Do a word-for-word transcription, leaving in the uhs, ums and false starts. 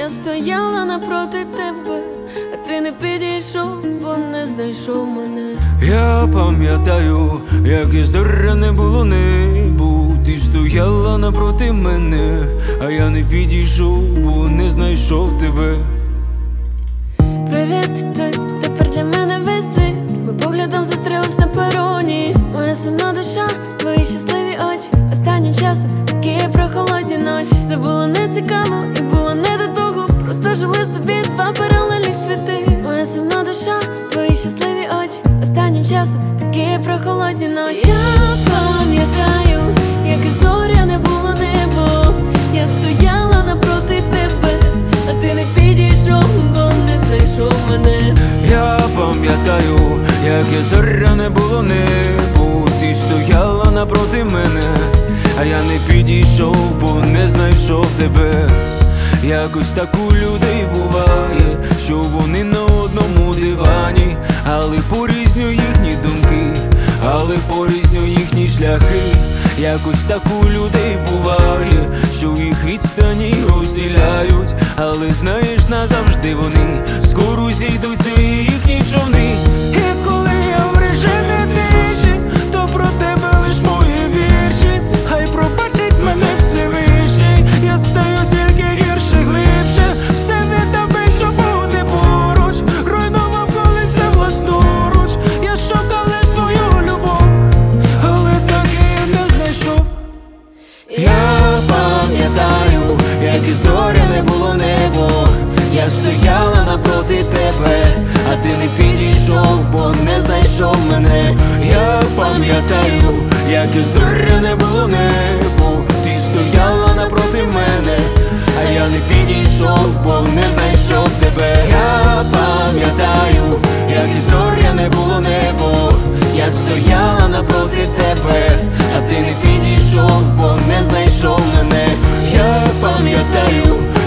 Я стояла напроти тебе, а ти не підійшов, бо не знайшов мене. Я пам'ятаю, як і зоря не було небу. Ти стояла напроти мене, а я не підійшов, бо не знайшов тебе. Привіт, ти тепер для мене весь світ. Ми поглядом зустрілись на пероні. Моя сумна душа, твої щасливі очі. Останнім часом такі прохолодні ночі. Все було не цікаво і було не до того. Просто жили собі два паралельних світи. Моя сумна душа, твої щасливі очі. Останнім часом такі прохолодні ночі. Я пам'ятаю, як і зоря не було небо. Я стояла напроти тебе, а ти не підійшов, бо не знайшов мене. Я пам'ятаю, як і зоря не було небу. Ти стояла напроти мене, а я не підійшов, бо не знайшов тебе. Якось так у людей буває, що вони на одному дивані, але порізню їхні думки, але порізню їхні шляхи. Якось так у людей буває, що їх відстані розділяють, але знаєш, назавжди вони скоро зійдуться і їхні човни. І коли я в режимі тиші, то про тебе лиш мої вірші. Хай пробачить мене Всевишній, я стаю тільки гірше, глибше. Все віддав би, щоб бути поруч, руйнував колись я власноруч. Я шукав лиш твою любов, але так і не знайшов. Я пам'ятаю, як і зоря не було небо. Я стояла напроти тебе, а ти не підійшов, бо не знайшов мене. Я пам'ятаю, як і зоря не було небо. Ти стояла напроти мене, а я не підійшов, бо не знайшов тебе. Я пам'ятаю, як і зоря не було небо. Я стояла напроти тебе, а ти не підійшов, бо не знайшов мене. Я пам'ятаю,